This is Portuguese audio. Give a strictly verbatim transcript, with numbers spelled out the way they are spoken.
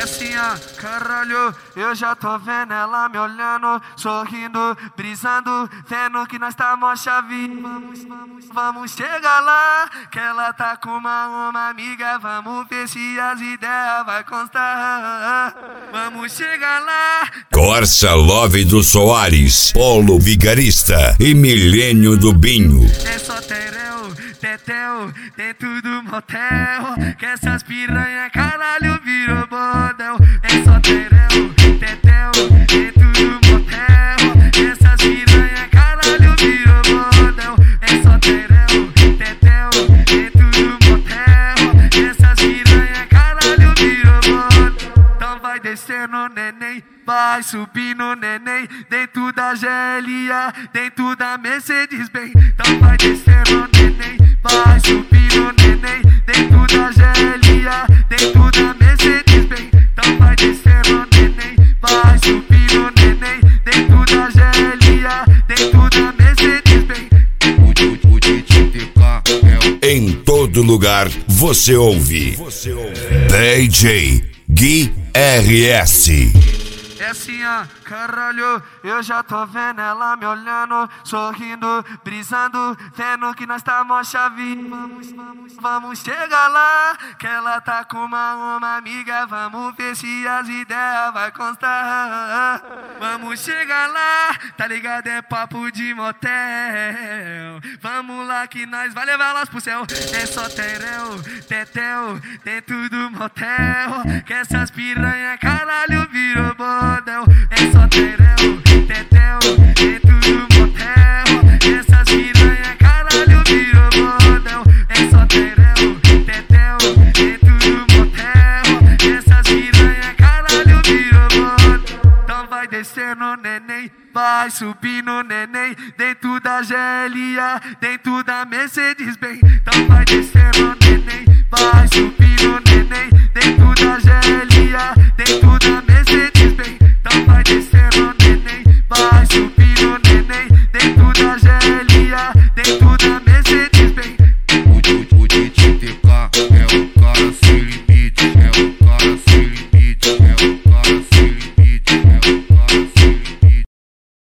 assim, ó, caralho, eu já tô vendo ela me olhando, sorrindo, brisando, vendo que nós tá mó chave. Vamos, vamos, vamos chegar lá, que ela tá com uma, uma amiga, vamos ver se as ideias vai constar. Vamos chegar lá. Corsa Love do Soares, Polo Vigarista e Milênio do Binho. É só tereu, tetel, dentro do motel, que essas piranha caralho virou bordel. É só tereu, tetel, dentro do motel, que essas piranha caralho virou bordel. É só tereu, tetel, dentro do motel, que essas piranha caralho virou bordel. Então vai descendo, neném, vai subindo, neném, dentro da G L A, dentro da Mercedes-Benz. Então vai descendo, neném, vai subindo, neném, dentro da G L A, dentro da Mercedes-Benz. Então vai descendo, neném, vai subindo, neném, dentro da G L A, dentro da Mercedes-Benz. Em todo lugar você ouve, você ouve. D J Gui R S. É assim, ó, caralho, eu já tô vendo ela me olhando, sorrindo, brisando, vendo que nós tá mó chave. Vamos, vamos, vamos chegar lá, que ela tá com uma, uma amiga, vamos ver se as ideias vai constar. Vamos chegar lá, tá ligado, é papo de motel. Vamos lá que nós vai levar elas pro céu. É só tereu, tetel, dentro do motel, que essas piranha caralho virou bordel. É só tereu, tetel, dentro do motel, que essas piranha caralho virou bordel. É só tereu, tetel, dentro do motel, que essas piranha caralho virou bordel. Então vai descendo, neném, vai subindo, neném, dentro da G L A, dentro da Mercedes-Benz. Então vai descendo, neném, vai subindo, neném, dentro da G L A.